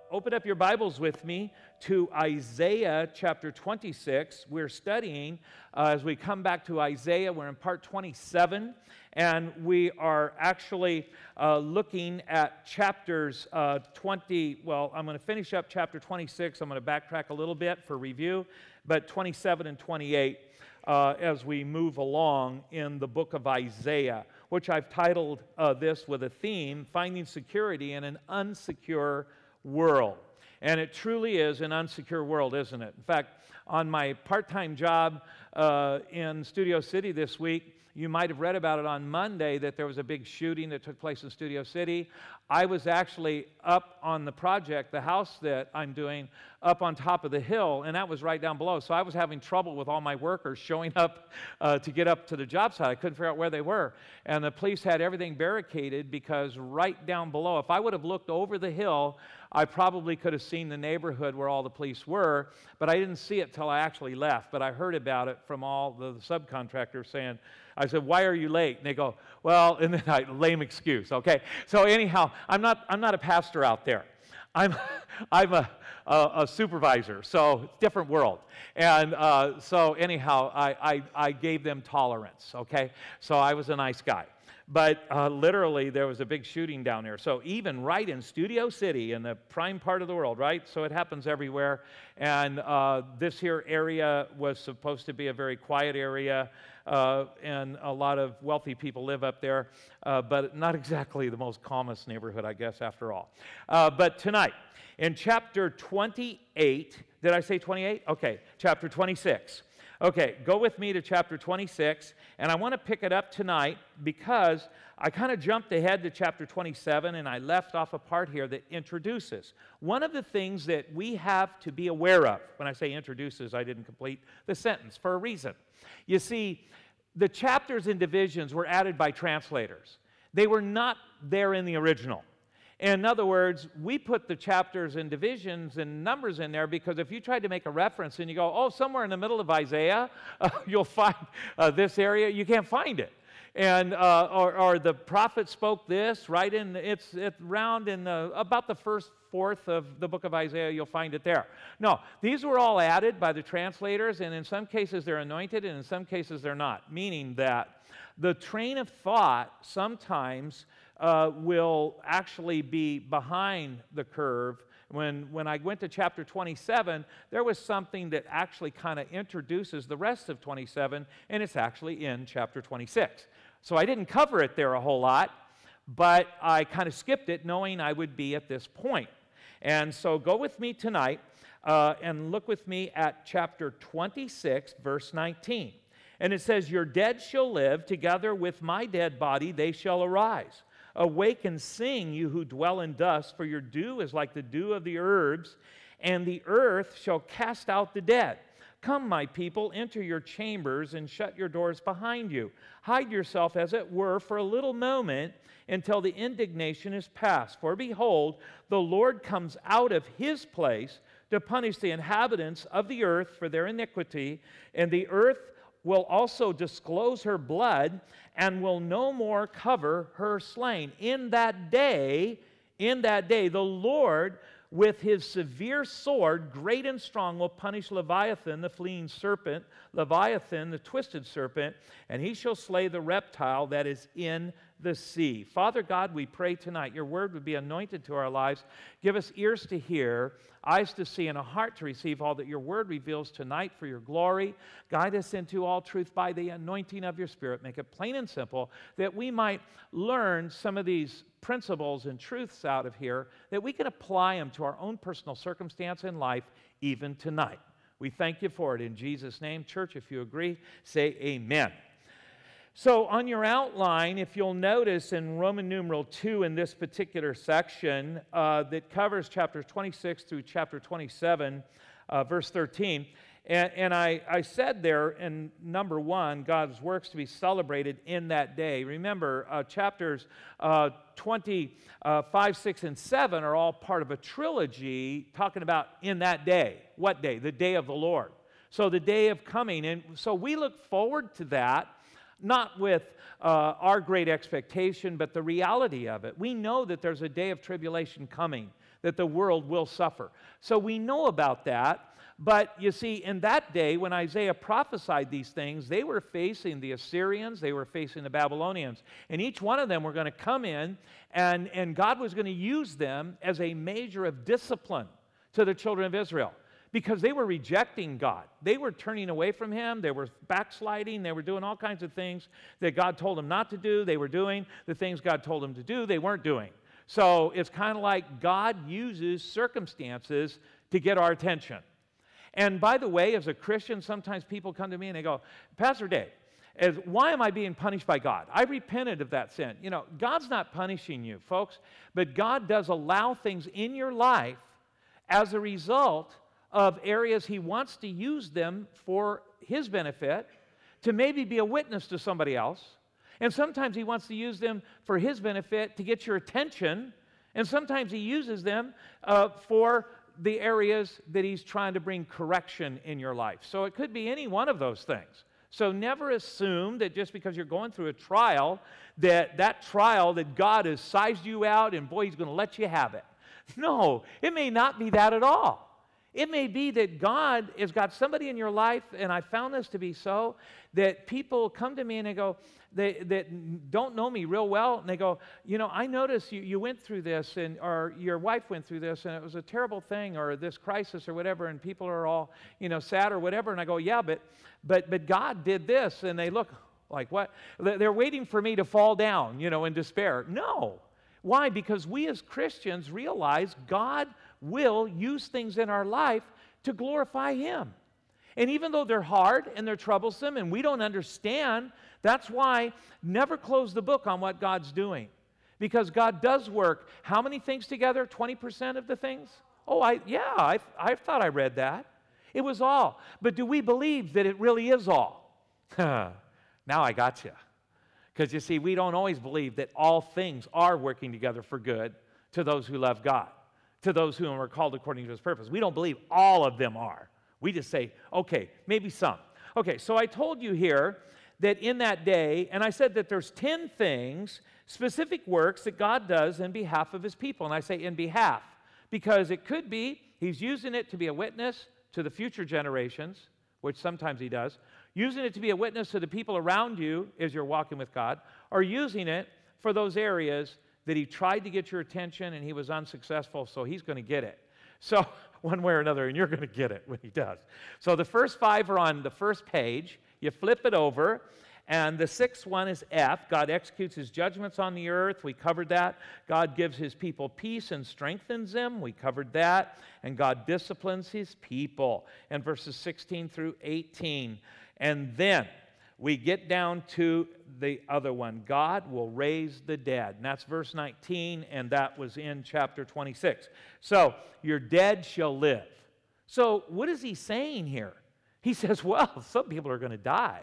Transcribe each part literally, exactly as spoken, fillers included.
open up your Bibles with me to Isaiah chapter twenty-six. We're studying, uh, as we come back to Isaiah, we're in part twenty-seven, and we are actually uh, looking at chapters uh, twenty, well, I'm going to finish up chapter twenty-six. I'm going to backtrack a little bit for review, but twenty-seven and twenty-eight uh, as we move along in the book of Isaiah, which I've titled uh, this with a theme, Finding Security in an Unsecure World. And it truly is an unsecure world, isn't it? In fact, on my part-time job uh, in Studio City this week, you might have read about it on Monday that there was a big shooting that took place in Studio City. I was actually up on the project, the house that I'm doing, up on top of the hill, and that was right down below. So I was having trouble with all my workers showing up uh, to get up to the job site. I couldn't figure out where they were. And the police had everything barricaded because right down below, if I would have looked over the hill, I probably could have seen the neighborhood where all the police were, but I didn't see it till I actually left. But I heard about it from all the, the subcontractors saying, I said, "Why are you late?" And they go, "Well," and then I, lame excuse, okay? So anyhow, I'm not, I'm not a pastor out there. I'm, I'm a, a, a supervisor, so it's a different world. And uh, so anyhow, I, I, I gave them tolerance, okay? So I was a nice guy. But uh, literally, there was a big shooting down there. So even right in Studio City, in the prime part of the world, right? So it happens everywhere. And uh, this here area was supposed to be a very quiet area, uh, and a lot of wealthy people live up there, uh, but not exactly the most calmest neighborhood, I guess, after all. Uh, but tonight, in chapter twenty-eight, did I say twenty-eight? Okay, chapter twenty-six. Okay, go with me to chapter twenty-six, and I want to pick it up tonight because I kind of jumped ahead to chapter twenty-seven, and I left off a part here that introduces. One of the things that we have to be aware of, when I say introduces, I didn't complete the sentence for a reason. You see, the chapters and divisions were added by translators. They were not there in the original. In other words, we put the chapters and divisions and numbers in there because if you tried to make a reference and you go, oh, somewhere in the middle of Isaiah, uh, you'll find uh, this area, you can't find it. And uh, or, or the prophet spoke this right in, it's, it's round in the, about the first fourth of the book of Isaiah, you'll find it there. No, these were all added by the translators, and in some cases they're anointed, and in some cases they're not, meaning that the train of thought sometimes Uh, will actually be behind the curve. When, when I went to chapter twenty-seven, there was something that actually kind of introduces the rest of twenty-seven, and it's actually in chapter twenty-six. So I didn't cover it there a whole lot, but I kind of skipped it knowing I would be at this point. And so go with me tonight uh, and look with me at chapter twenty-six, verse nineteen. And it says, "Your dead shall live, together with my dead body they shall arise. Awake and sing, you who dwell in dust, for your dew is like the dew of the herbs, and the earth shall cast out the dead. Come, my people, enter your chambers and shut your doors behind you. Hide yourself, as it were, for a little moment until the indignation is past. For behold, the Lord comes out of his place to punish the inhabitants of the earth for their iniquity, and the earth will also disclose her blood and will no more cover her slain. In that day, in that day, the Lord with his severe sword, great and strong, will punish Leviathan, the fleeing serpent, Leviathan, the twisted serpent, and he shall slay the reptile that is in the sea." Father God, we pray tonight your word would be anointed to our lives. Give us ears to hear, eyes to see, and a heart to receive all that your word reveals tonight for your glory. Guide us into all truth by the anointing of your Spirit. Make it plain and simple that we might learn some of these principles and truths out of here, that we can apply them to our own personal circumstance in life even tonight. We thank you for it in Jesus' name. Church, if you agree, say amen. So on your outline, if you'll notice in Roman numeral two in this particular section uh, that covers chapters twenty-six through chapter twenty-seven, uh, verse thirteen, and, and I, I said there in number one, God's works to be celebrated in that day. Remember, uh, chapters uh, twenty-five, six, and seven are all part of a trilogy talking about in that day. What day? The day of the Lord. So the day of coming. And so we look forward to that. Not with uh, our great expectation, but the reality of it. We know that there's a day of tribulation coming, that the world will suffer. So we know about that. But you see, in that day, when Isaiah prophesied these things, they were facing the Assyrians, they were facing the Babylonians. And each one of them were going to come in, and, and God was going to use them as a measure of discipline to the children of Israel. Because they were rejecting God. They were turning away from Him. They were backsliding. They were doing all kinds of things that God told them not to do. They were doing the things God told them to do. They weren't doing. So it's kind of like God uses circumstances to get our attention. And by the way, as a Christian, sometimes people come to me and they go, Pastor Dave, as, why am I being punished by God? I repented of that sin. You know, God's not punishing you, folks, but God does allow things in your life as a result of areas He wants to use them for His benefit, to maybe be a witness to somebody else. And sometimes He wants to use them for His benefit to get your attention. And sometimes He uses them uh, for the areas that He's trying to bring correction in your life. So it could be any one of those things. So never assume that just because you're going through a trial, that that trial, that God has sized you out and boy, He's going to let you have it. No, it may not be that at all. It may be that God has got somebody in your life, and I found this to be so, that people come to me and they go, they that don't know me real well, and they go, you know, I noticed you, you went through this, and or your wife went through this, and it was a terrible thing, or this crisis, or whatever, and people are all, you know, sad or whatever, and I go, yeah, but but but God did this, and they look like, what? They're waiting for me to fall down, you know, in despair. No. Why? Because we as Christians realize God will use things in our life to glorify Him. And even though they're hard and they're troublesome and we don't understand, that's why never close the book on what God's doing. Because God does work. How many things together? twenty percent of the things? Oh, I yeah, I, I thought I read that. It was all. But do we believe that it really is all? Now I got you. Because you see, we don't always believe that all things are working together for good to those who love God, to those who are called according to His purpose. We don't believe all of them are. We just say, okay, maybe some. Okay, so I told you here that in that day, and I said that there's ten things, specific works that God does in behalf of His people. And I say in behalf, because it could be He's using it to be a witness to the future generations, which sometimes He does, using it to be a witness to the people around you as you're walking with God, or using it for those areas that He tried to get your attention and He was unsuccessful, so He's going to get it. So one way or another, and you're going to get it when He does. So the first five are on the first page. You flip it over, and the sixth one is F. God executes His judgments on the earth. We covered that. God gives His people peace and strengthens them. We covered that. And God disciplines His people. And verses sixteen through eighteen. And then we get down to the other one. God will raise the dead. And that's verse nineteen, and that was in chapter twenty-six. So, your dead shall live. So, what is He saying here? He says, well, some people are going to die.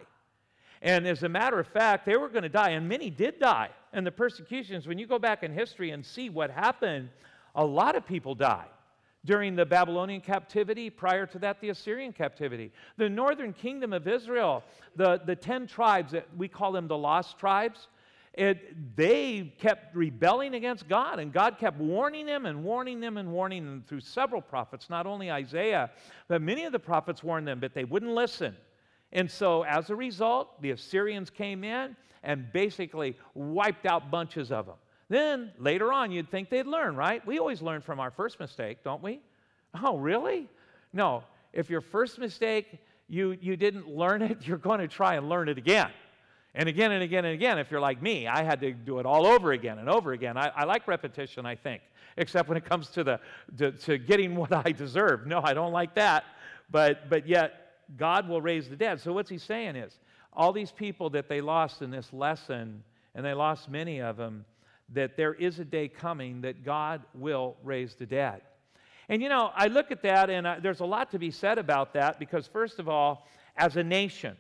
And as a matter of fact, they were going to die, and many did die. And the persecutions, when you go back in history and see what happened, a lot of people died. During the Babylonian captivity, prior to that, the Assyrian captivity. The northern kingdom of Israel, the, the ten tribes, that we call them the lost tribes, it, they kept rebelling against God, and God kept warning them and warning them and warning them through several prophets, not only Isaiah, but many of the prophets warned them, but they wouldn't listen. And so, as a result, the Assyrians came in and basically wiped out bunches of them. Then, later on, you'd think they'd learn, right? We always learn from our first mistake, don't we? Oh, really? No. If your first mistake, you, you didn't learn it, you're going to try and learn it again. And again and again and again. If you're like me, I had to do it all over again and over again. I, I like repetition, I think, except when it comes to, the, to, to getting what I deserve. No, I don't like that. But, but yet, God will raise the dead. So what's He saying is, all these people that they lost in this lesson, and they lost many of them, that there is a day coming that God will raise the dead. And you know, I look at that, and I, there's a lot to be said about that, because first of all, as a nation.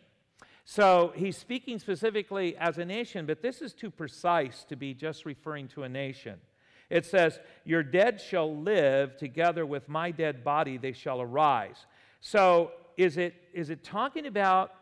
So He's speaking specifically as a nation, but this is too precise to be just referring to a nation. It says, your dead shall live, together with my dead body they shall arise. So is it, is it talking about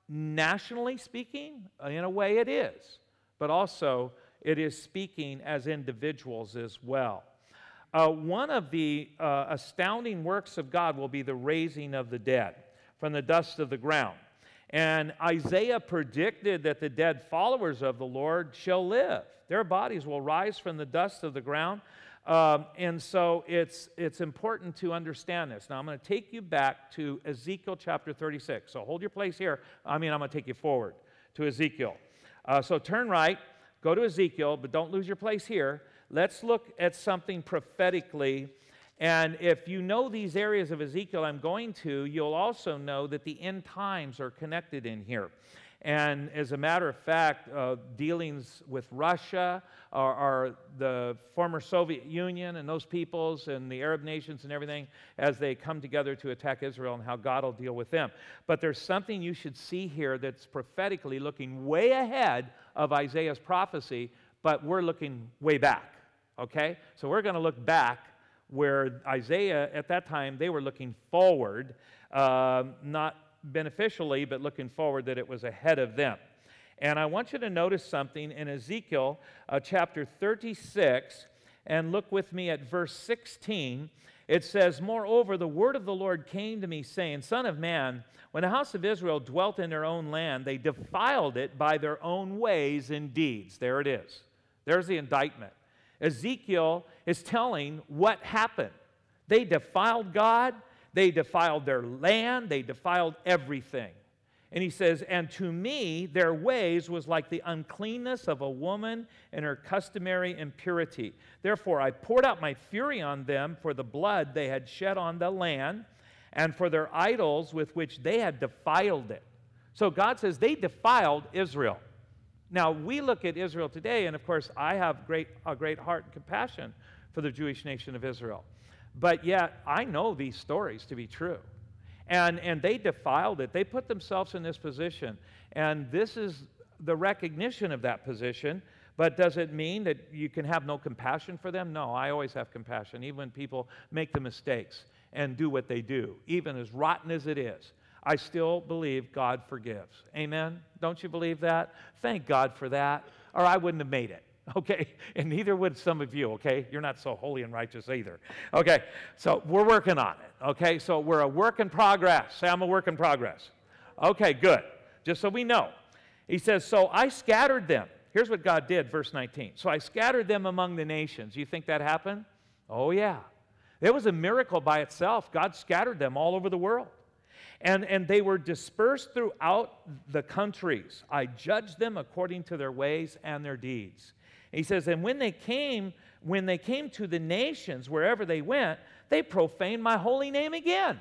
nationally speaking, in a way it is, but also it is speaking as individuals as well. Uh, one of the uh, astounding works of God will be the raising of the dead from the dust of the ground. And Isaiah predicted that the dead followers of the Lord shall live. Their bodies will rise from the dust of the ground. Um, and so it's, it's important to understand this. Now, I'm going to take you back to Ezekiel chapter thirty-six. So hold your place here. I mean, I'm going to take you forward to Ezekiel. Uh, so turn right, go to Ezekiel, but don't lose your place here. Let's look at something prophetically. And if you know these areas of Ezekiel I'm going to, you'll also know that the end times are connected in here. And as a matter of fact, uh, dealings with Russia or, or the former Soviet Union and those peoples and the Arab nations and everything as they come together to attack Israel and how God will deal with them. But there's something you should see here that's prophetically looking way ahead of Isaiah's prophecy, but we're looking way back, okay? So we're going to look back where Isaiah, at that time, they were looking forward, uh, not beneficially, but looking forward that it was ahead of them. And I want you to notice something in Ezekiel uh, chapter thirty-six, and look with me at verse sixteen. It says, "Moreover, the word of the Lord came to me, saying, Son of man, when the house of Israel dwelt in their own land, they defiled it by their own ways and deeds." There it is. There's the indictment. Ezekiel is telling what happened. They defiled God. They defiled their land. They defiled everything. And he says, "And to me, their ways was like the uncleanness of a woman in her customary impurity. Therefore, I poured out my fury on them for the blood they had shed on the land and for their idols with which they had defiled it." So God says they defiled Israel. Now, we look at Israel today, and of course, I have great, a great heart and compassion for the Jewish nation of Israel. But yet, I know these stories to be true. And, and they defiled it. They put themselves in this position. And this is the recognition of that position. But does it mean that you can have no compassion for them? No, I always have compassion, even when people make the mistakes and do what they do, even as rotten as it is. I still believe God forgives. Amen? Don't you believe that? Thank God for that, or I wouldn't have made it. Okay? And neither would some of you, okay? You're not so holy and righteous either. Okay? So we're working on it. Okay? So we're a work in progress. Say, I'm a work in progress. Okay, good. Just so we know. He says, "So I scattered them." Here's what God did, verse nineteen. "So I scattered them among the nations." You think that happened? Oh, yeah. It was a miracle by itself. God scattered them all over the world. And, and they were dispersed throughout the countries. I judged them according to their ways and their deeds. He says, and when they came, when they came to the nations, wherever they went, they profaned my holy name again.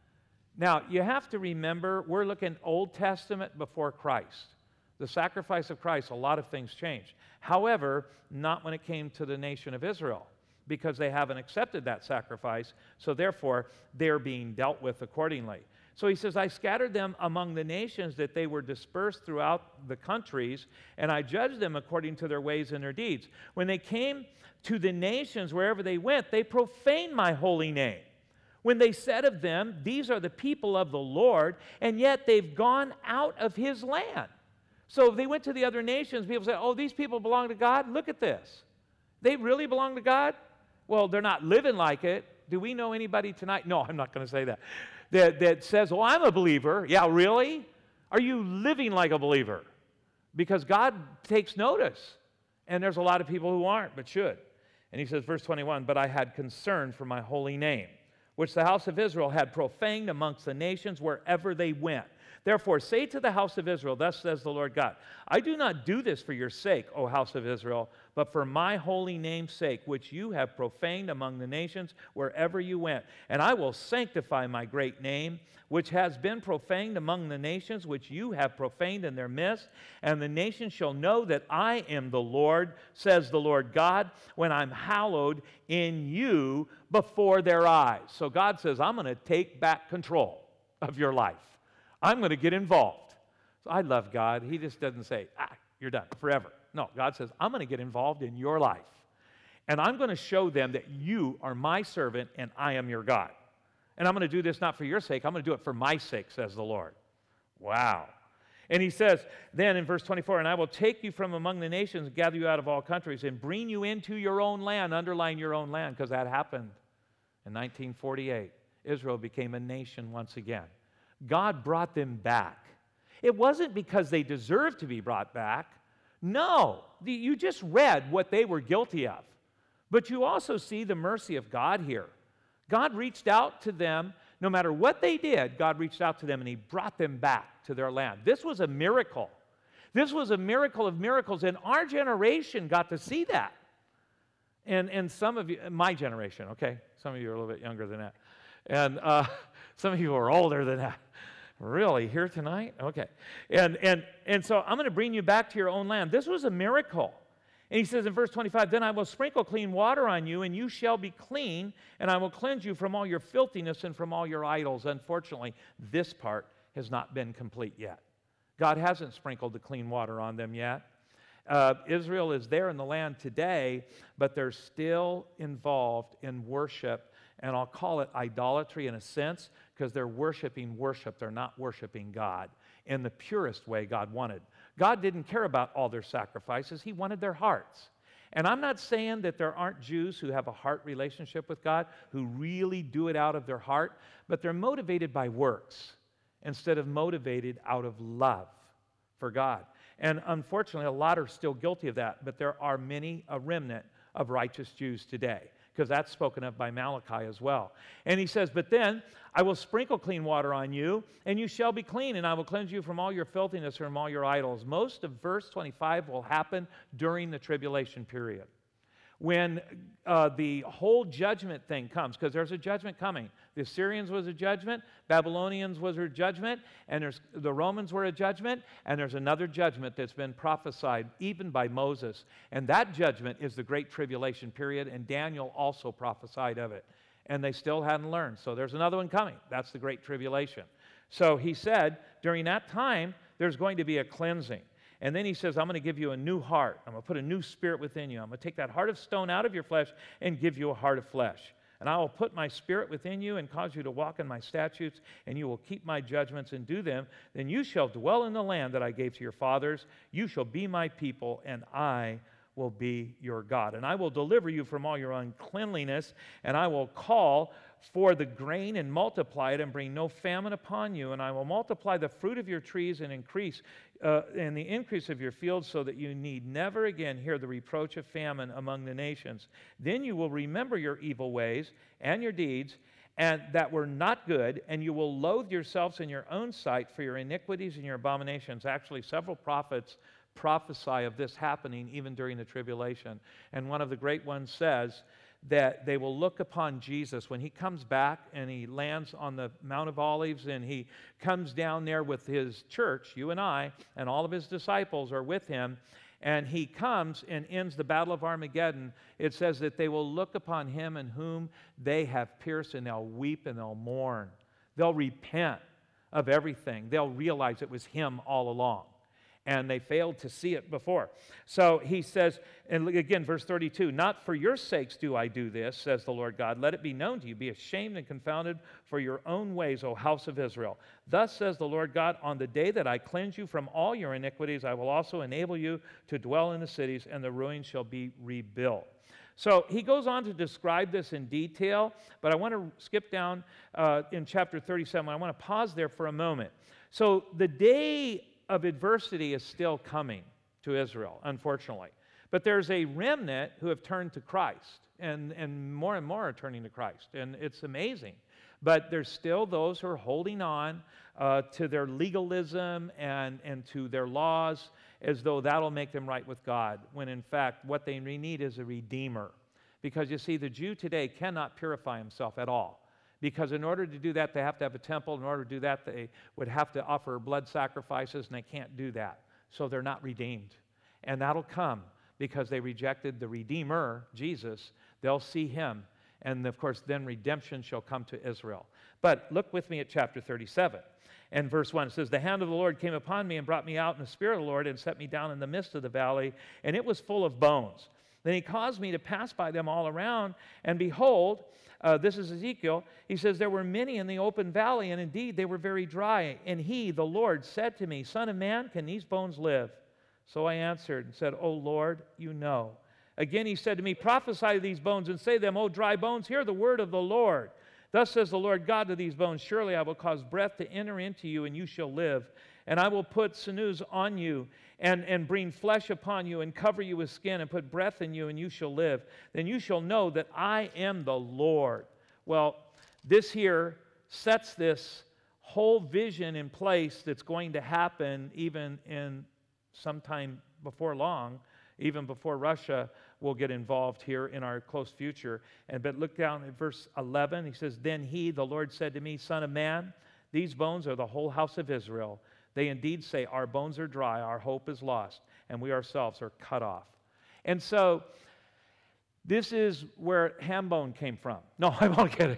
Now, you have to remember, we're looking Old Testament before Christ. The sacrifice of Christ, a lot of things changed. However, not when it came to the nation of Israel, because they haven't accepted that sacrifice, so therefore, they're being dealt with accordingly. So he says, I scattered them among the nations that they were dispersed throughout the countries, and I judged them according to their ways and their deeds. When they came to the nations, wherever they went, they profaned my holy name. When they said of them, these are the people of the Lord, and yet they've gone out of his land. So if they went to the other nations, people said, oh, these people belong to God? Look at this. They really belong to God? Well, they're not living like it. Do we know anybody tonight? No, I'm not going to say that. That, that says, oh, I'm a believer. Yeah, really? Are you living like a believer? Because God takes notice. And there's a lot of people who aren't, but should. And he says, verse twenty-one, but I had concern for my holy name, which the house of Israel had profaned amongst the nations wherever they went. Therefore, say to the house of Israel, thus says the Lord God, I do not do this for your sake, O house of Israel, but for my holy name's sake, which you have profaned among the nations wherever you went. And I will sanctify my great name, which has been profaned among the nations, which you have profaned in their midst. And the nations shall know that I am the Lord, says the Lord God, when I'm hallowed in you before their eyes. So God says, I'm going to take back control of your life. I'm going to get involved. So I love God. He just doesn't say, ah, you're done forever. No, God says, I'm going to get involved in your life. And I'm going to show them that you are my servant and I am your God. And I'm going to do this not for your sake. I'm going to do it for my sake, says the Lord. Wow. And he says then in verse twenty-four, and I will take you from among the nations, gather you out of all countries, and bring you into your own land. Underline your own land, because that happened in nineteen forty-eight. Israel became a nation once again. God brought them back. It wasn't because they deserved to be brought back. No, you just read what they were guilty of. But you also see the mercy of God here. God reached out to them. No matter what they did, God reached out to them and he brought them back to their land. This was a miracle. This was a miracle of miracles, and our generation got to see that. And, and some of you, my generation, okay? Some of you are a little bit younger than that. And uh, some of you are older than that. Really, here tonight? Okay. And, and, and so I'm going to bring you back to your own land. This was a miracle. And he says in verse twenty-five, then I will sprinkle clean water on you, and you shall be clean, and I will cleanse you from all your filthiness and from all your idols. Unfortunately, this part has not been complete yet. God hasn't sprinkled the clean water on them yet. Uh, Israel is there in the land today, but they're still involved in worship, and I'll call it idolatry in a sense, because they're worshiping worship. They're not worshiping God in the purest way God wanted. God didn't care about all their sacrifices. He wanted their hearts. And I'm not saying that there aren't Jews who have a heart relationship with God, who really do it out of their heart, but they're motivated by works instead of motivated out of love for God. And unfortunately, a lot are still guilty of that, but there are many, a remnant of righteous Jews today, because that's spoken of by Malachi as well. And he says, but then I will sprinkle clean water on you, and you shall be clean, and I will cleanse you from all your filthiness and from all your idols. Most of verse twenty-five will happen during the tribulation period, when uh, the whole judgment thing comes, because there's a judgment coming. The Assyrians was a judgment, Babylonians was a judgment, and there's, the Romans were a judgment, and there's another judgment that's been prophesied even by Moses. And that judgment is the Great Tribulation period, and Daniel also prophesied of it. And they still hadn't learned. So there's another one coming. That's the Great Tribulation. So he said, during that time, there's going to be a cleansing. And then he says, I'm going to give you a new heart. I'm going to put a new spirit within you. I'm going to take that heart of stone out of your flesh and give you a heart of flesh. And I will put my spirit within you and cause you to walk in my statutes, and you will keep my judgments and do them. Then you shall dwell in the land that I gave to your fathers. You shall be my people, and I will be your God. And I will deliver you from all your uncleanliness, and I will call for the grain and multiply it and bring no famine upon you. And I will multiply the fruit of your trees and increase uh, and the increase of your fields, so that you need never again hear the reproach of famine among the nations. Then you will remember your evil ways and your deeds, and that were not good, and you will loathe yourselves in your own sight for your iniquities and your abominations. Actually, several prophets prophesy of this happening even during the tribulation. And one of the great ones says that they will look upon Jesus when he comes back and he lands on the Mount of Olives, and he comes down there with his church, you and I, and all of his disciples are with him, and he comes and ends the battle of Armageddon. It says that they will look upon him in whom they have pierced, and they'll weep and they'll mourn. They'll repent of everything. They'll realize it was him all along, and they failed to see it before. So he says, and again, verse thirty-two, not for your sakes do I do this, says the Lord God. Let it be known to you. Be ashamed and confounded for your own ways, O house of Israel. Thus says the Lord God, on the day that I cleanse you from all your iniquities, I will also enable you to dwell in the cities, and the ruins shall be rebuilt. So he goes on to describe this in detail, but I want to skip down uh, in chapter thirty-seven. I want to pause there for a moment. So the day of adversity is still coming to Israel, unfortunately. But there's a remnant who have turned to Christ, and, and more and more are turning to Christ, and it's amazing. But there's still those who are holding on uh, to their legalism and, and to their laws as though that'll make them right with God, when in fact what they need is a redeemer. Because you see, the Jew today cannot purify himself at all. Because in order to do that, they have to have a temple. In order to do that, they would have to offer blood sacrifices, and they can't do that. So they're not redeemed. And that'll come because they rejected the Redeemer, Jesus. They'll see him. And of course, then redemption shall come to Israel. But look with me at chapter thirty-seven. And verse one, it says, the hand of the Lord came upon me and brought me out in the spirit of the Lord and set me down in the midst of the valley, and it was full of bones. Then he caused me to pass by them all around, and behold, uh, this is Ezekiel, he says, there were many in the open valley, and indeed they were very dry. And he, the Lord, said to me, Son of man, can these bones live? So I answered and said, O Lord, you know. Again he said to me, prophesy to these bones and say to them, O dry bones, hear the word of the Lord. Thus says the Lord God to these bones, surely I will cause breath to enter into you, and you shall live. And I will put sinews on you, and, and bring flesh upon you, and cover you with skin, and put breath in you, and you shall live. Then you shall know that I am the Lord. Well, this here sets this whole vision in place that's going to happen even in sometime before long, even before Russia will get involved here in our close future. And but look down at verse eleven. He says, Then he, the Lord, said to me, Son of man, these bones are the whole house of Israel. They indeed say, our bones are dry, our hope is lost, and we ourselves are cut off. And so this is where ham bone came from. No, I'm not kidding.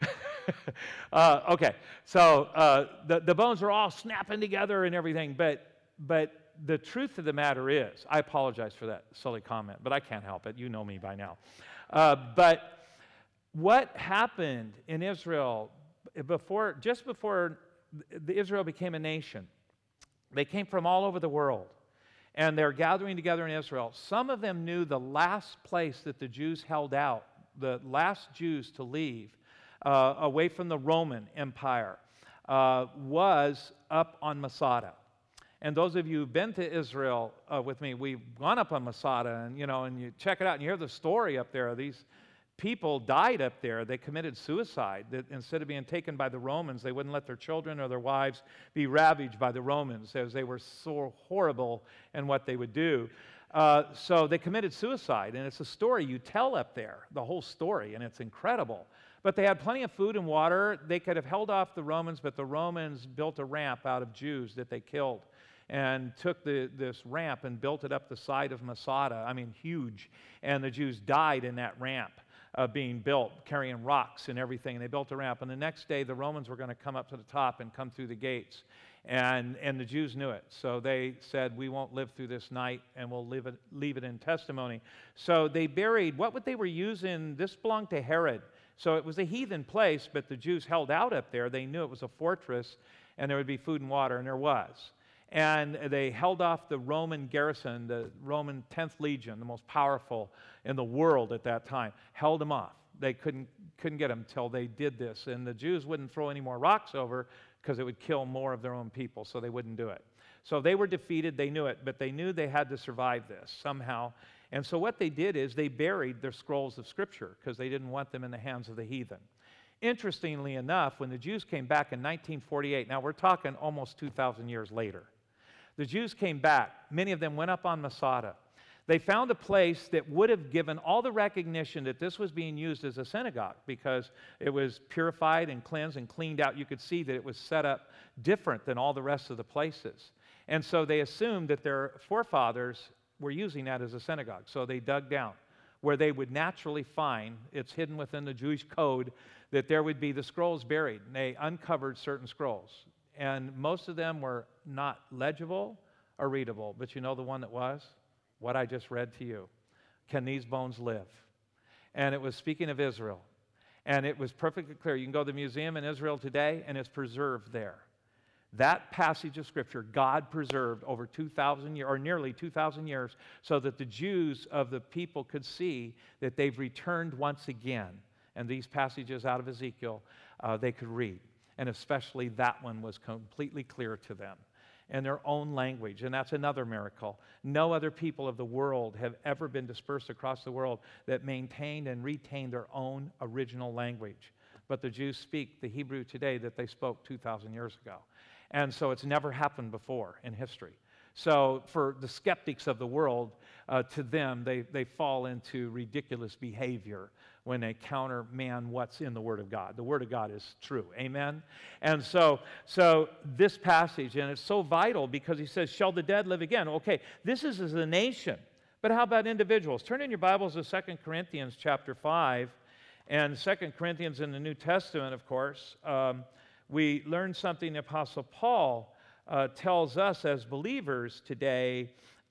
uh, okay, so uh, the, the bones are all snapping together and everything, but but the truth of the matter is, I apologize for that silly comment, but I can't help it. You know me by now. Uh, but what happened in Israel before, just before the Israel became a nation, they came from all over the world, and they're gathering together in Israel. Some of them knew the last place that the Jews held out, the last Jews to leave uh, away from the Roman Empire, uh, was up on Masada. And those of you who've been to Israel uh, with me, we've gone up on Masada, and you know, and you check it out, and you hear the story up there. These people died up there. They committed suicide. That instead of being taken by the Romans, they wouldn't let their children or their wives be ravaged by the Romans, as they were so horrible in what they would do. Uh, so they committed suicide, and it's a story you tell up there, the whole story, and it's incredible. But they had plenty of food and water. They could have held off the Romans, but the Romans built a ramp out of Jews that they killed, and took the, this ramp and built it up the side of Masada. I mean, huge. And the Jews died in that ramp uh, being built, carrying rocks and everything. And they built a ramp. And the next day, the Romans were going to come up to the top and come through the gates. And, and the Jews knew it. So they said, we won't live through this night, and we'll leave it, leave it in testimony. So they buried, what they were using, this belonged to Herod. So it was a heathen place, but the Jews held out up there. They knew it was a fortress, and there would be food and water, and there was. And they held off the Roman garrison, the Roman tenth Legion, the most powerful in the world at that time, held them off. They couldn't, couldn't get them until they did this. And the Jews wouldn't throw any more rocks over because it would kill more of their own people, so they wouldn't do it. So they were defeated, they knew it, but they knew they had to survive this somehow. And so what they did is they buried their scrolls of Scripture because they didn't want them in the hands of the heathen. Interestingly enough, when the Jews came back in nineteen forty-eight, now we're talking almost two thousand years later, the Jews came back. Many of them went up on Masada. They found a place that would have given all the recognition that this was being used as a synagogue because it was purified and cleansed and cleaned out. You could see that it was set up different than all the rest of the places. And so they assumed that their forefathers were using that as a synagogue. So they dug down where they would naturally find, it's hidden within the Jewish code, that there would be the scrolls buried. And they uncovered certain scrolls. And most of them were not legible or readable. But you know the one that was? What I just read to you. Can these bones live? And it was speaking of Israel. And it was perfectly clear. You can go to the museum in Israel today, and it's preserved there. That passage of Scripture, God preserved over two thousand years, or nearly two thousand years, so that the Jews of the people could see that they've returned once again. And these passages out of Ezekiel, uh, they could read. And especially that one was completely clear to them in their own language. And that's another miracle. No other people of the world have ever been dispersed across the world that maintained and retained their own original language. But the Jews speak the Hebrew today that they spoke two thousand years ago. And so it's never happened before in history. So for the skeptics of the world, uh, to them, they, they fall into ridiculous behavior when they countermand what's in the Word of God. The Word of God is true. Amen? And so, so this passage, and it's so vital because he says, shall the dead live again? Okay, this is as a nation. But how about individuals? Turn in your Bibles to Second Corinthians chapter five. And Second Corinthians in the New Testament, of course, um, we learn something the Apostle Paul uh, tells us as believers today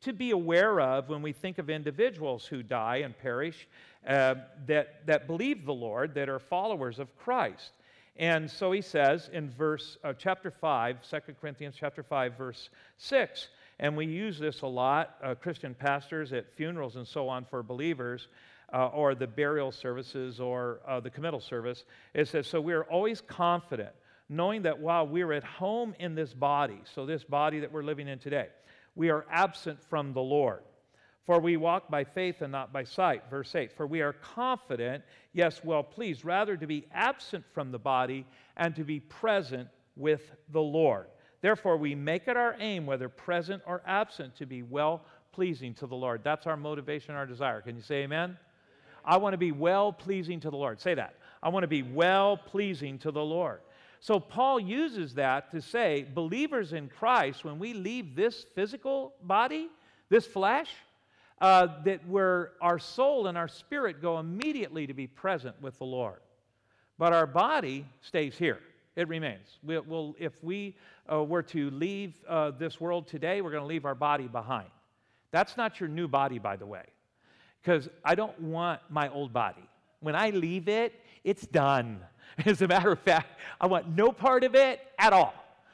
to be aware of when we think of individuals who die and perish uh, that, that believe the Lord, that are followers of Christ. And so he says in verse uh, chapter five, Second Corinthians chapter five, verse six, and we use this a lot, uh, Christian pastors at funerals and so on for believers, uh, or the burial services or uh, the committal service. It says, so we are always confident, knowing that while we're at home in this body, so this body that we're living in today, we are absent from the Lord. For we walk by faith and not by sight. Verse eight, for we are confident, yes, well pleased, rather to be absent from the body and to be present with the Lord. Therefore, we make it our aim, whether present or absent, to be well pleasing to the Lord. That's our motivation, our desire. Can you say amen? I want to be well pleasing to the Lord. Say that. I want to be well pleasing to the Lord. So Paul uses that to say, believers in Christ, when we leave this physical body, this flesh, uh, that where our soul and our spirit go immediately to be present with the Lord. But our body stays here. It remains. We'll, we'll, if we uh, were to leave uh, this world today, we're going to leave our body behind. That's not your new body, by the way, because I don't want my old body. When I leave it, it's done. As a matter of fact, I want no part of it at all,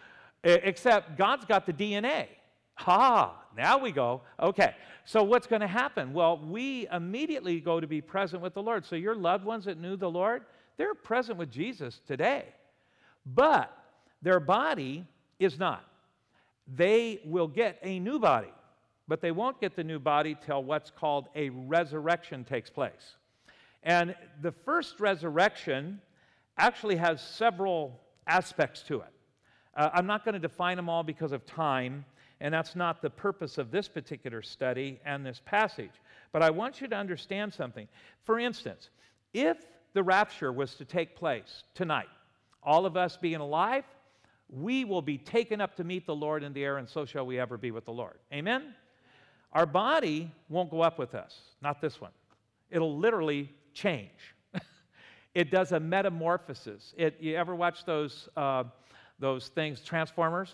except God's got the D N A. Ha, now we go. Okay, so what's going to happen? Well, we immediately go to be present with the Lord. So your loved ones that knew the Lord, they're present with Jesus today. But their body is not. They will get a new body, but they won't get the new body till what's called a resurrection takes place. And the first resurrection actually has several aspects to it. Uh, I'm not going to define them all because of time, and that's not the purpose of this particular study and this passage. But I want you to understand something. For instance, if the rapture was to take place tonight, all of us being alive, we will be taken up to meet the Lord in the air, and so shall we ever be with the Lord. Amen? Our body won't go up with us, not this one. It'll literally change. It does a metamorphosis. It, you ever watch those, uh, those things, Transformers?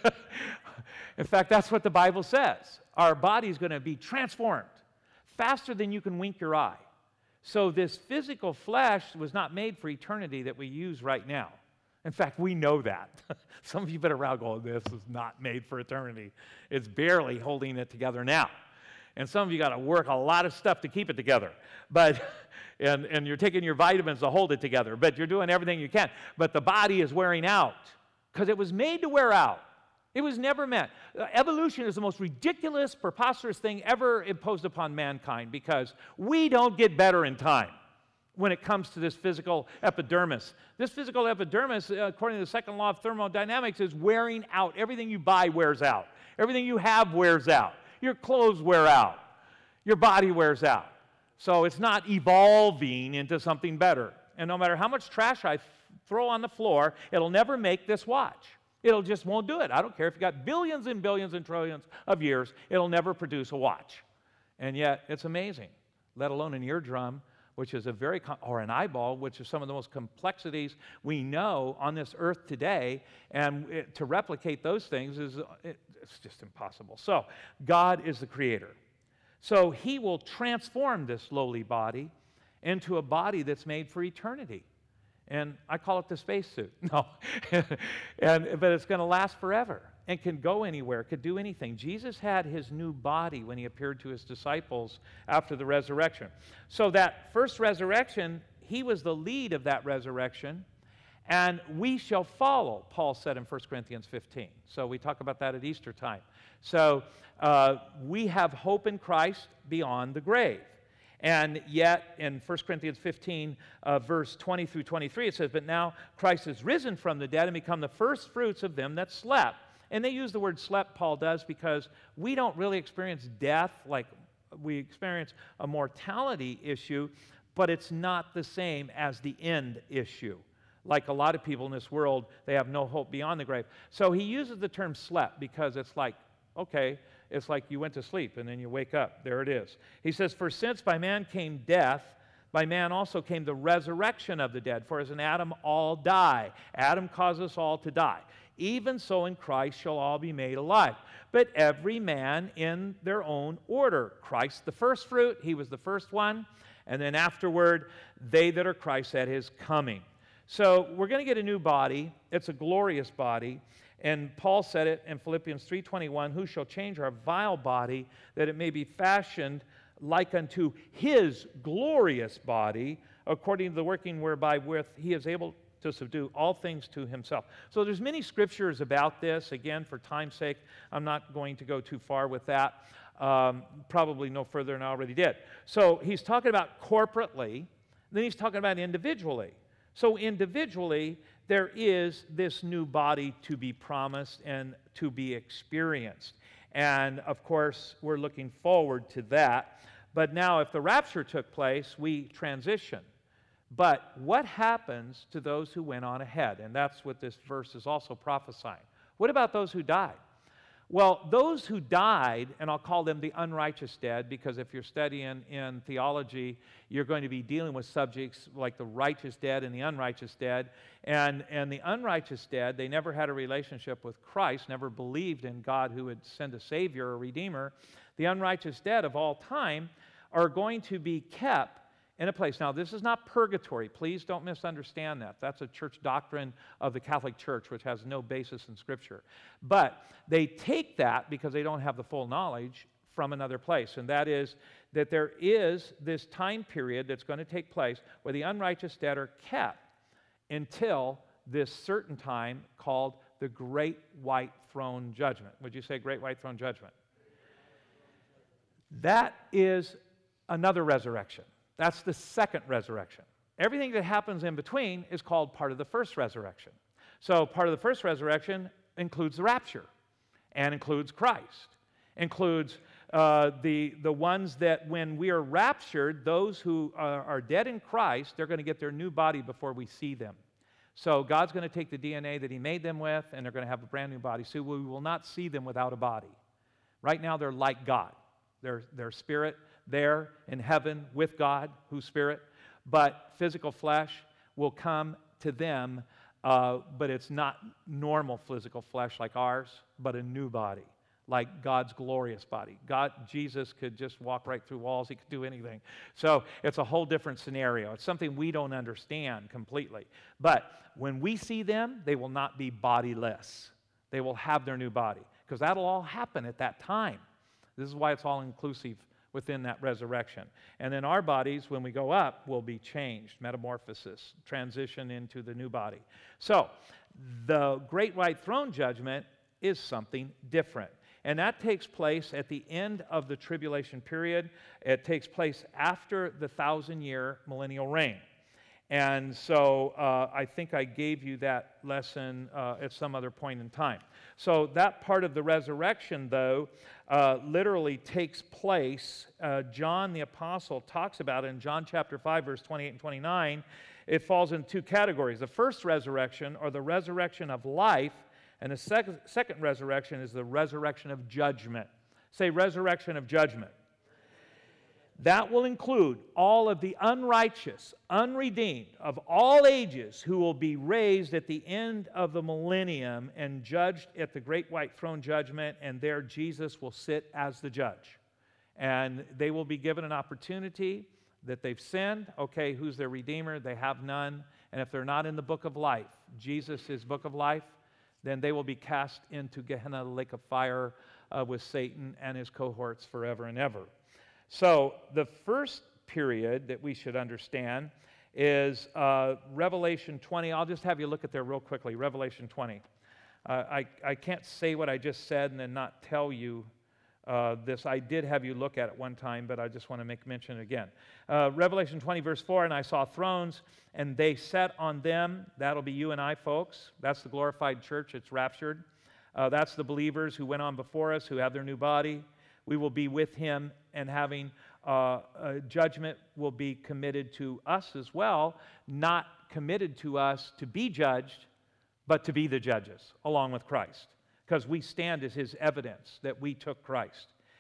In fact, that's what the Bible says. Our body's going to be transformed faster than you can wink your eye. So this physical flesh was not made for eternity that we use right now. In fact, we know that. Some of you been around going, this is not made for eternity. It's barely holding it together now. And some of you got to work a lot of stuff to keep it together. But and, and you're taking your vitamins to hold it together. But you're doing everything you can. But the body is wearing out because it was made to wear out. It was never meant. Uh, evolution is the most ridiculous, preposterous thing ever imposed upon mankind because we don't get better in time when it comes to this physical epidermis. This physical epidermis, uh, according to the second law of thermodynamics, is wearing out. Everything you buy wears out. Everything you have wears out. Your clothes wear out. Your body wears out. So it's not evolving into something better. And no matter how much trash I throw on the floor, it'll never make this watch. It'll just won't do it. I don't care if you got billions and billions and trillions of years, it'll never produce a watch. And yet, it's amazing, let alone an eardrum, which is a very, or an eyeball, which is some of the most complexities we know on this earth today, and it, to replicate those things is, it, it's just impossible. So, God is the creator. So, he will transform this lowly body into a body that's made for eternity. And I call it the spacesuit. No, and, but it's going to last forever and can go anywhere, could do anything. Jesus had his new body when he appeared to his disciples after the resurrection. So that first resurrection, he was the lead of that resurrection, and we shall follow, Paul said in First Corinthians fifteen. So we talk about that at Easter time. So uh, we have hope in Christ beyond the grave. And yet, in First Corinthians fifteen, uh, verse twenty through twenty-three, it says, but now Christ is risen from the dead and become the first fruits of them that slept. And they use the word slept, Paul does, because we don't really experience death like we experience a mortality issue, but it's not the same as the end issue. Like a lot of people in this world, they have no hope beyond the grave. So he uses the term slept because it's like, okay, it's like you went to sleep and then you wake up. There it is. He says, for since by man came death, By man also came the resurrection of the dead. For as in Adam all die. Adam caused us all to die. Even so in Christ shall all be made alive. But every man in their own order. Christ the first fruit, he was the first one. And then afterward, they that are Christ at his coming. So we're going to get a new body. It's a glorious body. And Paul said it in Philippians three twenty-one, who shall change our vile body, that it may be fashioned like unto his glorious body, according to the working whereby with he is able to subdue all things to himself. So there's many scriptures about this. Again, for time's sake, I'm not going to go too far with that. Um, probably no further than I already did. So he's talking about corporately, then he's talking about individually. So individually, there is this new body to be promised and to be experienced. And of course, we're looking forward to that. But now, if the rapture took place, we transition. But what happens to those who went on ahead? And that's what this verse is also prophesying. What about those who died? Well, those who died, and I'll call them the unrighteous dead, because if you're studying in theology, you're going to be dealing with subjects like the righteous dead and the unrighteous dead. And, and the unrighteous dead, they never had a relationship with Christ, never believed in God who would send a Savior or Redeemer. The unrighteous dead of all time are going to be kept in a place. Now, this is not purgatory. Please don't misunderstand that. That's a church doctrine of the Catholic Church, which has no basis in Scripture. But they take that, because they don't have the full knowledge, from another place. And that is that there is this time period that's going to take place where the unrighteous dead are kept until this certain time called the Great White Throne Judgment. Would you say Great White Throne Judgment? That is another resurrection. That's the second resurrection. Everything that happens in between is called part of the first resurrection. So part of the first resurrection includes the rapture and includes Christ, includes uh, the, the ones that when we are raptured, those who are, are dead in Christ, they're going to get their new body before we see them. So God's going to take the D N A that he made them with, and they're going to have a brand new body. So we will not see them without a body. Right now they're like God. They're, they're spirit there in heaven with God, who's spirit, but physical flesh will come to them, uh, but it's not normal physical flesh like ours, but a new body, like God's glorious body. God, Jesus could just walk right through walls. He could do anything. So it's a whole different scenario. It's something we don't understand completely. But when we see them, they will not be bodiless. They will have their new body, because that'll all happen at that time. This is why it's all inclusive within that resurrection. And then our bodies, when we go up, will be changed, metamorphosis, transition into the new body. So the Great White Throne Judgment is something different. And that takes place at the end of the tribulation period. It takes place after the thousand-year millennial reign. And so uh, I think I gave you that lesson uh, at some other point in time. So that part of the resurrection, though, uh, literally takes place. Uh, John the Apostle talks about it in John chapter five, verse twenty-eight and twenty-nine. It falls in two categories. The first resurrection, or the resurrection of life, and the sec- second resurrection is the resurrection of judgment. Say, resurrection of judgment. That will include all of the unrighteous, unredeemed, of all ages, who will be raised at the end of the millennium and judged at the Great White Throne Judgment, and there Jesus will sit as the judge. And they will be given an opportunity that they've sinned. Okay, who's their Redeemer? They have none. And if they're not in the book of life, Jesus is book of life, then they will be cast into Gehenna, the lake of fire, uh, with Satan and his cohorts forever and ever. So the first period that we should understand is uh, Revelation twenty. I'll just have you look at there real quickly, Revelation twenty. Uh, I, I can't say what I just said and then not tell you uh, this. I did have you look at it one time, but I just want to make mention again. Uh, Revelation twenty, verse four, and I saw thrones, and they sat on them. That'll be you and I, folks. That's the glorified church. It's raptured. Uh, that's the believers who went on before us, who have their new body. We will be with him, and having uh, a judgment will be committed to us as well, not committed to us to be judged, but to be the judges along with Christ, because we stand as his evidence that we took Christ.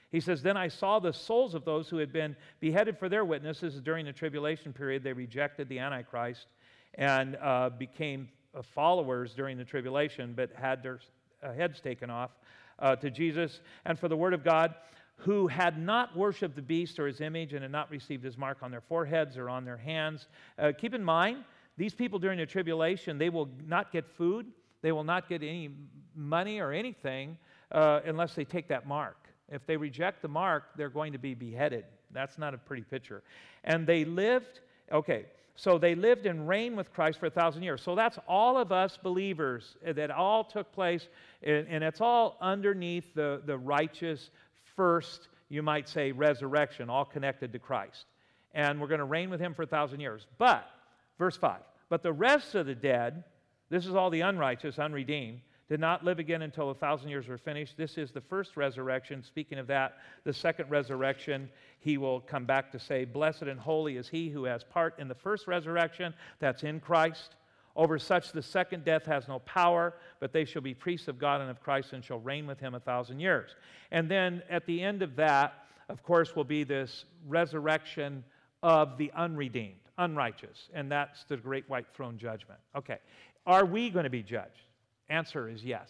He says, then I saw the souls of those who had been beheaded for their witnesses during the tribulation period. They rejected the Antichrist and uh, became uh, followers during the tribulation, but had their uh, heads taken off uh, to Jesus. And for the word of God, who had not worshipped the beast or his image and had not received his mark on their foreheads or on their hands. Uh, keep in mind, these people during the tribulation, they will not get food. They will not get any money or anything uh, unless they take that mark. If they reject the mark, they're going to be beheaded. That's not a pretty picture. And they lived, okay, so they lived and reigned with Christ for a thousand years. So that's all of us believers that all took place, and, and it's all underneath the, the righteous first, you might say, resurrection, all connected to Christ. And we're going to reign with him for a thousand years. But, verse five, but the rest of the dead, this is all the unrighteous, unredeemed, did not live again until a thousand years were finished. This is the first resurrection. Speaking of that, the second resurrection, he will come back to say, blessed and holy is he who has part in the first resurrection, that's in Christ. Over such the second death has no power, but they shall be priests of God and of Christ and shall reign with him a thousand years. And then at the end of that, of course, will be this resurrection of the unredeemed, unrighteous, and that's the great white throne judgment. Okay, are we going to be judged? Answer is yes.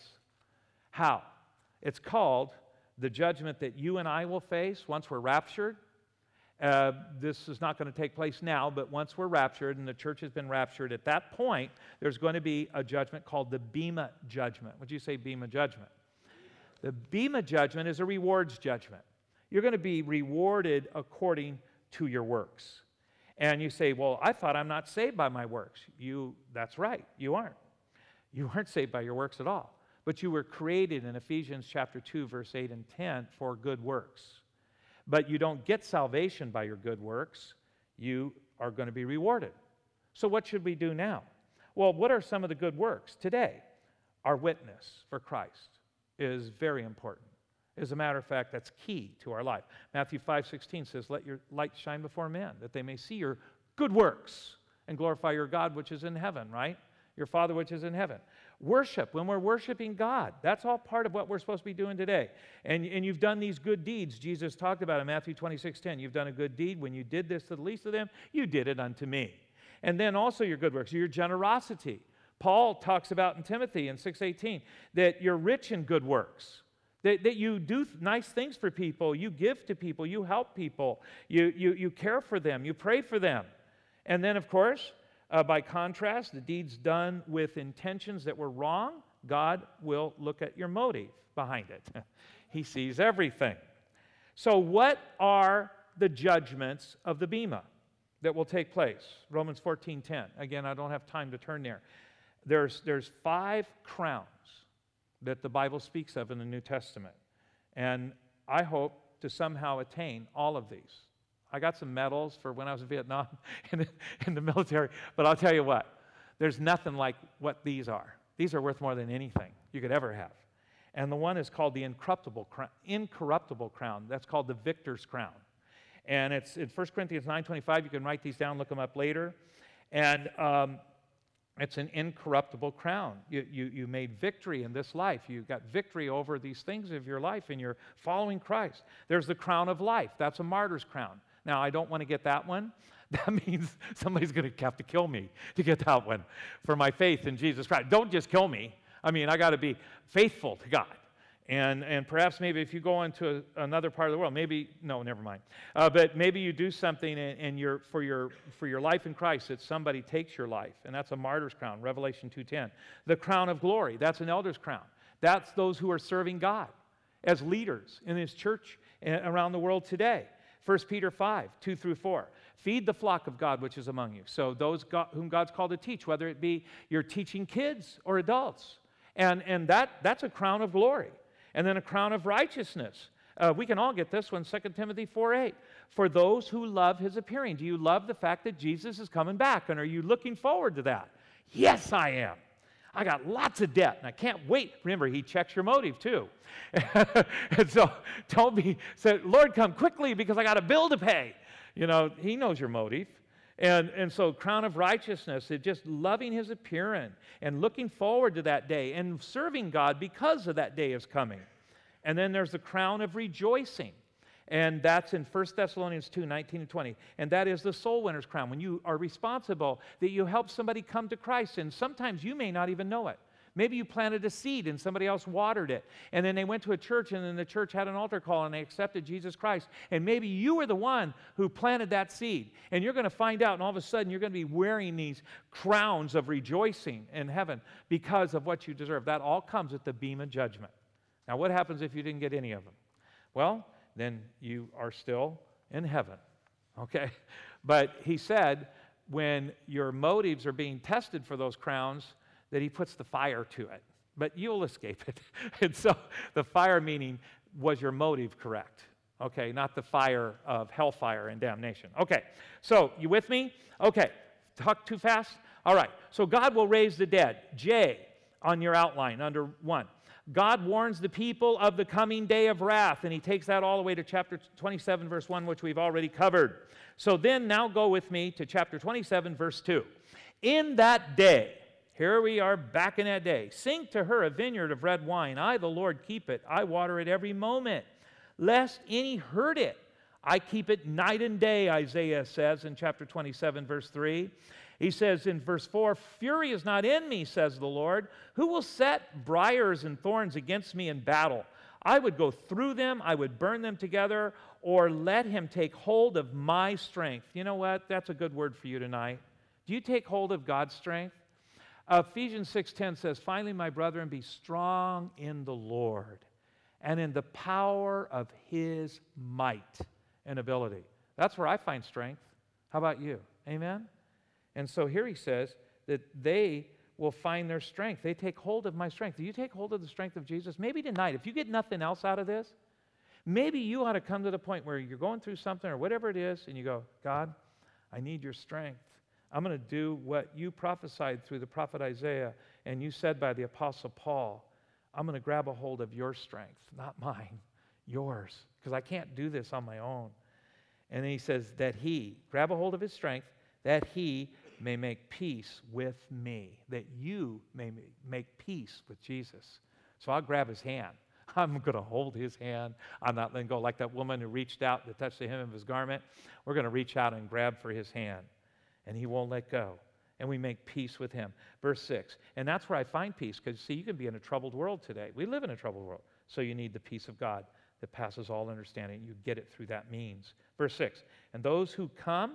How? It's called the judgment that you and I will face once we're raptured. Uh, this is not going to take place now, but once we're raptured and the church has been raptured, at that point, there's going to be a judgment called the Bema judgment. Would you say Bema judgment? The Bema judgment is a rewards judgment. You're going to be rewarded according to your works. And you say, well, I thought I'm not saved by my works. You, that's right, you aren't. You weren't saved by your works at all. But you were created in Ephesians chapter two, verse eight and ten for good works. But you don't get salvation by your good works. You are going to be rewarded. So what should we do now? Well, what are some of the good works? Today, our witness for Christ is very important. As a matter of fact, that's key to our life. Matthew five sixteen says, let your light shine before men, that they may see your good works and glorify your God which is in heaven, right? Your Father which is in heaven. Worship, when we're worshiping God, that's all part of what we're supposed to be doing today. And, and you've done these good deeds. Jesus talked about in Matthew twenty-six ten, you've done a good deed. When you did this to the least of them, you did it unto me. And then also your good works, your generosity. Paul talks about in Timothy in six eighteen that you're rich in good works. That, that you do th- nice things for people, you give to people, you help people, you, you, you care for them, you pray for them. And then, of course, Uh, by contrast, the deeds done with intentions that were wrong, God will look at your motive behind it. He sees everything. So what are the judgments of the Bema that will take place? Romans fourteen ten. Again, I don't have time to turn there. There's, there's five crowns that the Bible speaks of in the New Testament. And I hope to somehow attain all of these. I got some medals for when I was in Vietnam in the, in the military, but I'll tell you what, there's nothing like what these are. These are worth more than anything you could ever have. And the one is called the incorruptible crown, incorruptible crown. That's called the victor's crown. And it's in First Corinthians nine twenty-five. You can write these down, look them up later. And um, it's an incorruptible crown. You, you, you made victory in this life. You got victory over these things of your life, and you're following Christ. There's the crown of life. That's a martyr's crown. Now, I don't want to get that one. That means somebody's going to have to kill me to get that one for my faith in Jesus Christ. Don't just kill me. I mean, I got to be faithful to God. And, and perhaps maybe if you go into a, another part of the world, maybe, no, never mind. Uh, but maybe you do something and, and you're, for, your, for your life in Christ that somebody takes your life, and that's a martyr's crown, Revelation two ten. The crown of glory, that's an elder's crown. That's those who are serving God as leaders in His church around the world today. First Peter five, two through four. Feed the flock of God which is among you. So those God, whom God's called to teach, whether it be you're teaching kids or adults. And, and that, that's a crown of glory. And then a crown of righteousness. Uh, we can all get this one, Second Timothy four eight. For those who love His appearing. Do you love the fact that Jesus is coming back? And are you looking forward to that? Yes, I am. I got lots of debt, and I can't wait. Remember, He checks your motive, too. And so don't be, say, Lord, come quickly because I got a bill to pay. You know, He knows your motive. And, and so crown of righteousness, it just loving His appearing and looking forward to that day and serving God because of that day is coming. And then there's the crown of rejoicing. And that's in First Thessalonians two, nineteen and twenty. And that is the soul winner's crown. When you are responsible, that you help somebody come to Christ. And sometimes you may not even know it. Maybe you planted a seed and somebody else watered it. And then they went to a church and then the church had an altar call and they accepted Jesus Christ. And maybe you were the one who planted that seed. And you're going to find out and all of a sudden you're going to be wearing these crowns of rejoicing in heaven because of what you deserve. That all comes at the beam of judgment. Now what happens if you didn't get any of them? Well, then you are still in heaven. Okay? But he said when your motives are being tested for those crowns, that he puts the fire to it. But you'll escape it. And so the fire meaning, was your motive correct? Okay, not the fire of hellfire and damnation. Okay, so you with me? Okay, talk too fast? All right, so God will raise the dead. J on your outline under one. God warns the people of the coming day of wrath, and he takes that all the way to chapter twenty-seven, verse one, which we've already covered. So then now go with me to chapter twenty-seven, verse two. In that day, here we are back in that day. Sing to her a vineyard of red wine. I, the Lord, keep it. I water it every moment, lest any hurt it. I keep it night and day, Isaiah says in chapter twenty-seven, verse three. He says in verse four, fury is not in me, says the Lord. Who will set briars and thorns against me in battle? I would go through them, I would burn them together, or let him take hold of my strength. You know what? That's a good word for you tonight. Do you take hold of God's strength? Uh, Ephesians six ten says, finally, my brethren, be strong in the Lord and in the power of his might and ability. That's where I find strength. How about you? Amen? And so here he says that they will find their strength. They take hold of my strength. Do you take hold of the strength of Jesus? Maybe tonight, if you get nothing else out of this, maybe you ought to come to the point where you're going through something or whatever it is, and you go, God, I need your strength. I'm going to do what you prophesied through the prophet Isaiah and you said by the apostle Paul. I'm going to grab a hold of your strength, not mine, yours, because I can't do this on my own. And then he says that he, grab a hold of his strength, that he may make peace with me, that you may make peace with Jesus. So I'll grab his hand. I'm going to hold his hand. I'm not letting go. Like that woman who reached out to touch the hem of his garment, we're going to reach out and grab for his hand. And he won't let go. And we make peace with him. Verse six. And that's where I find peace, because, see, you can be in a troubled world today. We live in a troubled world. So you need the peace of God that passes all understanding. You get it through that means. Verse six. And those who come,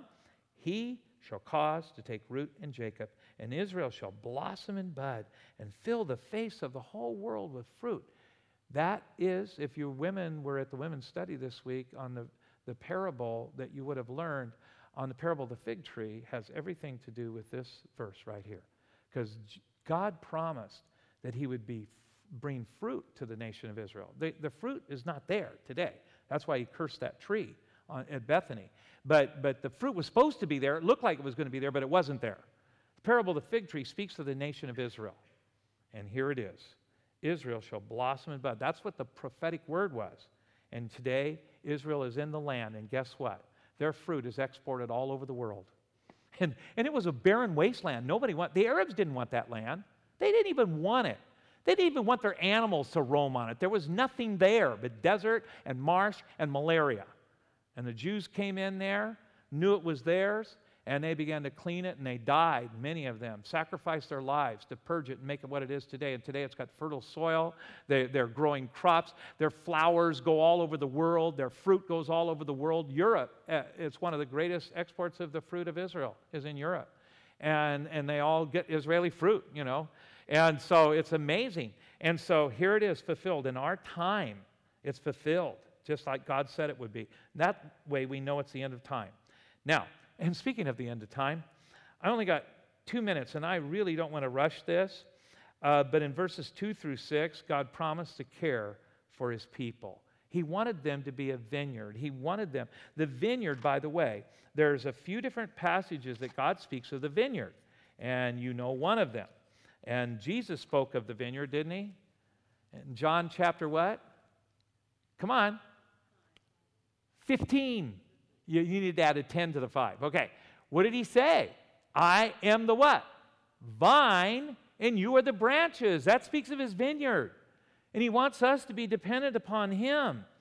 he shall cause to take root in Jacob, and Israel shall blossom and bud and fill the face of the whole world with fruit. That is, if you women were at the women's study this week on the, the parable that you would have learned, on the parable of the fig tree, has everything to do with this verse right here. Because God promised that he would be bring fruit to the nation of Israel. The, the fruit is not there today. That's why he cursed that tree on, at Bethany. But, but the fruit was supposed to be there. It looked like it was going to be there, but it wasn't there. The parable of the fig tree speaks to the nation of Israel. And here it is. Israel shall blossom and bud. That's what the prophetic word was. And today, Israel is in the land, and guess what? Their fruit is exported all over the world. And, and it was a barren wasteland. Nobody want, the Arabs didn't want that land. They didn't even want it. They didn't even want their animals to roam on it. There was nothing there but desert and marsh and malaria. And the Jews came in there, knew it was theirs, and they began to clean it, and they died, many of them, sacrificed their lives to purge it and make it what it is today. And today it's got fertile soil. They, they're growing crops. Their flowers go all over the world. Their fruit goes all over the world. Europe, uh, it's one of the greatest exports of the fruit of Israel, is in Europe. And, and they all get Israeli fruit, you know. And so it's amazing. And so here it is fulfilled. In our time, it's fulfilled, just like God said it would be. That way we know it's the end of time. Now, and speaking of the end of time, I only got two minutes, and I really don't want to rush this. Uh, but in verses two through six, God promised to care for his people. He wanted them to be a vineyard. He wanted them. The vineyard, by the way, there's a few different passages that God speaks of the vineyard, and you know one of them. And Jesus spoke of the vineyard, didn't he? In John chapter what? Come on. fifteen. You, you need to add a ten to the five. Okay. What did he say? I am the what? Vine, and you are the branches. That speaks of his vineyard. And he wants us to be dependent upon him.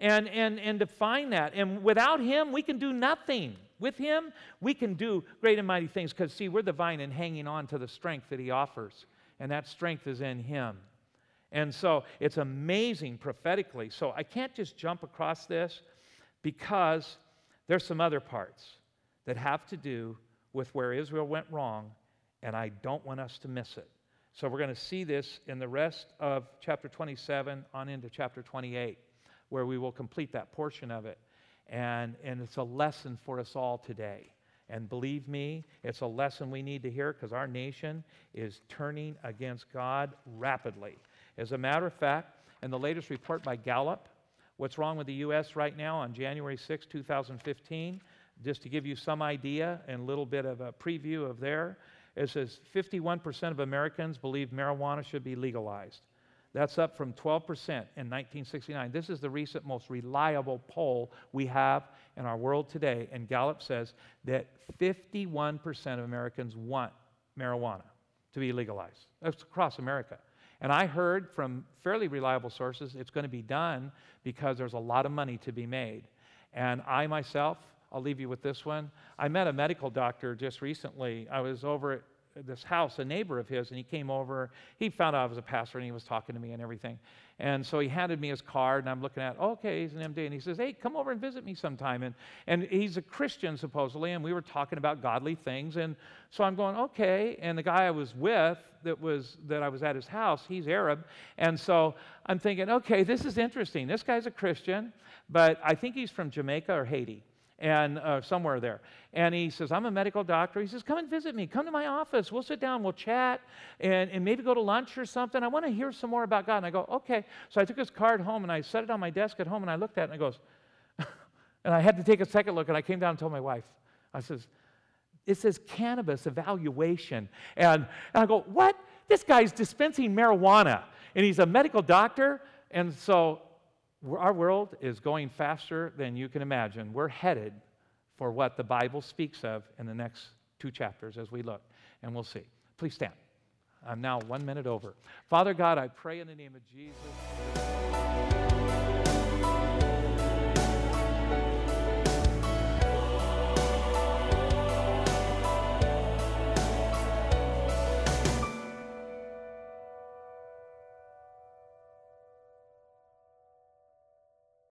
and, and, and define that. And without him, we can do nothing. With him, we can do great and mighty things because, see, we're the vine and hanging on to the strength that he offers, and that strength is in him. And so it's amazing prophetically. So I can't just jump across this because there's some other parts that have to do with where Israel went wrong, and I don't want us to miss it. So we're going to see this in the rest of chapter twenty-seven on into chapter twenty-eight, where we will complete that portion of it. And, and it's a lesson for us all today. And believe me, it's a lesson we need to hear because our nation is turning against God rapidly. As a matter of fact, in the latest report by Gallup, what's wrong with the U S right now on January sixth, two thousand fifteen, just to give you some idea and a little bit of a preview of there, it says fifty-one percent of Americans believe marijuana should be legalized. That's up from twelve percent in nineteen sixty-nine. This is the recent most reliable poll we have in our world today, and Gallup says that fifty-one percent of Americans want marijuana to be legalized. That's across America. And I heard from fairly reliable sources it's going to be done because there's a lot of money to be made. And I myself, I'll leave you with this one. I met a medical doctor just recently. I was over at this house, a neighbor of his, and he came over. He found out I was a pastor, and he was talking to me and everything. And so he handed me his card, and I'm looking at, okay, he's an M D, and he says, hey, come over and visit me sometime. And, and he's a Christian, supposedly, and we were talking about godly things. And so I'm going, okay. And the guy I was with that was that I was at his house, he's Arab. And so I'm thinking, okay, this is interesting. This guy's a Christian, but I think he's from Jamaica or Haiti. And uh, somewhere there. And he says, I'm a medical doctor. He says, come and visit me. Come to my office. We'll sit down. We'll chat and, and maybe go to lunch or something. I want to hear some more about God. And I go, okay. So I took his card home and I set it on my desk at home and I looked at it and I goes, and I had to take a second look and I came down and told my wife, I says, it says cannabis evaluation. And, and I go, what? This guy's dispensing marijuana and he's a medical doctor. And so our world is going faster than you can imagine. We're headed for what the Bible speaks of in the next two chapters as we look, and we'll see. Please stand. I'm now one minute over. Father God, I pray in the name of Jesus.